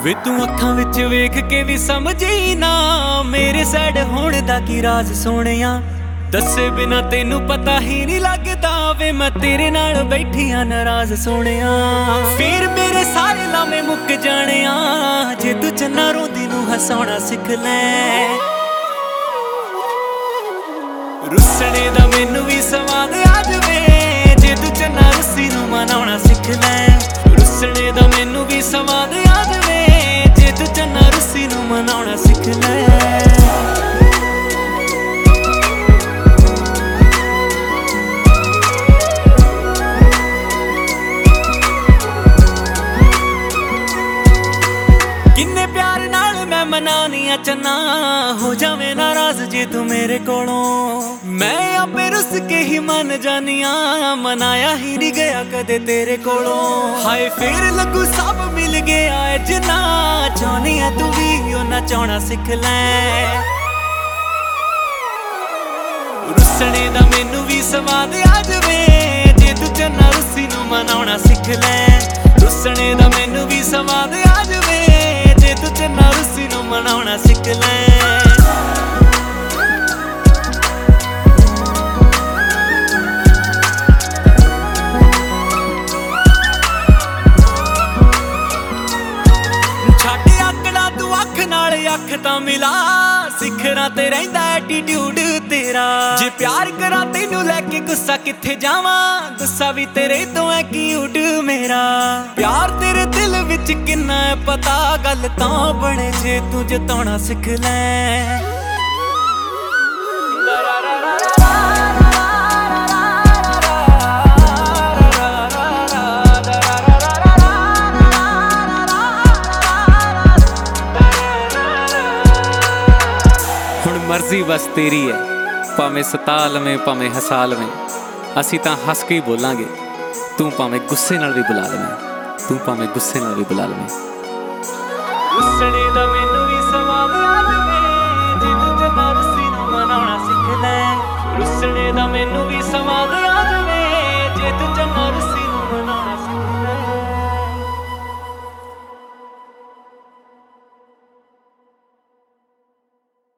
ਵੇ ਤੂੰ ਅੱਖਾਂ ਵਿੱਚ ਵੇਖ ਕੇ ਵੀ ਸਮਝੀ ਨਾ ਮੇਰੇ ਸਾਈਡ ਹੋਣ ਦਾ ਕੀ ਰਾਜ਼ ਸੋਹਣਿਆ। ਦੱਸੇ ਬਿਨਾ ਤੈਨੂੰ ਪਤਾ ਹੀ ਨਹੀਂ ਲੱਗਦਾ ਵੇ ਮੈਂ ਤੇਰੇ ਨਾਲ ਬੈਠੀ ਆ ਨਾਰਾਜ਼ ਸੋਹਣਿਆ। ਫਿਰ ਮੇਰੇ ਸਾਰੇ ਲਾਮੇ ਮੁੱਕ ਜਾਣਿਆ ਜੇ ਤੂੰ ਚੰਨਾ ਰੋਂਦੀ ਨੂੰ ਹਸਾਉਣਾ ਸਿੱਖ ਲੈ। ਰੁੱਸਣੇ ਦਾ ਮੈਨੂੰ ਵੀ ਸਵਾਦ ਆ ਜਾਵੇ ਜੇ ਤੂੰ ਚੰਨਾ ਰੁੱਸੀ ਨੂੰ ਮਨਾਉਣਾ ਸਿੱਖ ਲੈ। ਰੁੱਸਣੇ ਦਾ ਮੈਨੂੰ ਵੀ ਸਵਾਦ ਆ ਜਾਵੇ ਜੇ ਤੂੰ ਚੰਨਾ ਰੁੱਸੀ ਨੂੰ ਮਨਾਉਣਾ ਸਿੱਖ ਲੈ। ਕਿੰਨੇ ਪਿਆਰ ਨਾਲ ਮੈਂ ਮਨਾਉਣੀ ਆ ਚੰਨਾ ਹੋ ਜਾਵੇਂ ਨਾਰਾਜ਼ ਜੇ ਤੂੰ ਮੇਰੇ ਕੋਲੋਂ। ਮੈਂ ਆਪੇ ਰੁੱਸ ਕੇ ਹੀ ਮੰਨ ਜਾਨੀ ਆ ਮਨਾਇਆ ਹੀ ਨਹੀਂ ਗਿਆ ਕਦੇ ਤੇਰੇ ਕੋਲੋਂ। ਹਾਏ ਫੇਰ ਲੱਗੂ ਸਭ ਮਿਲ ਗਿਆ ਏ ਜਿੰਨਾ ਚਾਹੁੰਦੀ ਆ ਤੂੰ ਵੀ ਉਹ ਨਚਾਉਣਾ ਸਿੱਖ ਲੈ। ਰੁੱਸਣੇ ਦਾ ਮੈਨੂੰ ਵੀ ਸਵਾਦ ਆ ਜਾਵੇ ਜੇ ਤੂੰ ਚੰਨਾ ਰੁੱਸੀ ਨੂੰ ਮਨਾਉਣਾ ਸਿੱਖ ਲੈ। ਰੁੱਸਣੇ ਦਾ ਮੈਨੂੰ ਵੀ ਸਵਾਦ ਆ ਜਾਵੇ ਜੇ ਤੂੰ ਚੰਨਾ ਰੁੱਸੀ ਨੂੰ ਮਨਾਉਣਾ ਸਿੱਖ ਲੈ। ਛੱਡ ਆਕੜਾ ਤੂੰ ਅੱਖ ਨਾਲ ਅੱਖ ਤਾਂ ਮਿਲਾ ਸਿਖਰਾਂ ਤੇ ਰਹਿੰਦਾ ਐਟੀਟਿਊਡ ਤੇਰਾ। ਜੇ ਪਿਆਰ ਕਰਾਂ ਤੈਨੂੰ ਲੈ ਕੇ ਗੁੱਸਾ ਕਿੱਥੇ ਜਾਵਾਂ ਗੁੱਸਾ ਵੀ ਤੇਰੇ ਤੋਂ ਐ ਕਿਊਟ ਮੇਰਾ। ਪਿਆਰ ਤੇਰੇ ਦਿਲ ਵਿੱਚ ਕਿੰਨਾ ਹੈ ਪਤਾ ਗੱਲ ਤਾਂ ਬਣੇ ਜੇ ਤੂੰ ਜਿਤਾਉਣਾ ਸਿੱਖ ਲੈ। ਹੁਣ ਮਰਜ਼ੀ ਬਸ ਤੇਰੀ ਹੈ ਭਾਵੇਂ ਸਤਾ ਲਵੇਂ ਭਾਵੇਂ ਹਸਾ ਲਵੇਂ ਅਸੀਂ ਤਾਂ ਹੱਸ ਕੇ ਹੀ ਬੋਲਾਂਗੇ। ਤੂੰ ਭਾਵੇਂ ਗੁੱਸੇ ਨਾਲ ਵੀ ਬੁਲਾ ਲਵੇਂ ਤੂੰ ਭਾਵੇਂ ਗੁੱਸੇ ਨਾਲ ਵੀ ਬੁਲਾ ਲਵੇਂ। ਰੁੱਸਣੇ ਦਾ ਮੈਨੂੰ ਵੀ ਸਵਾਦ ਆ ਜਾਵੇ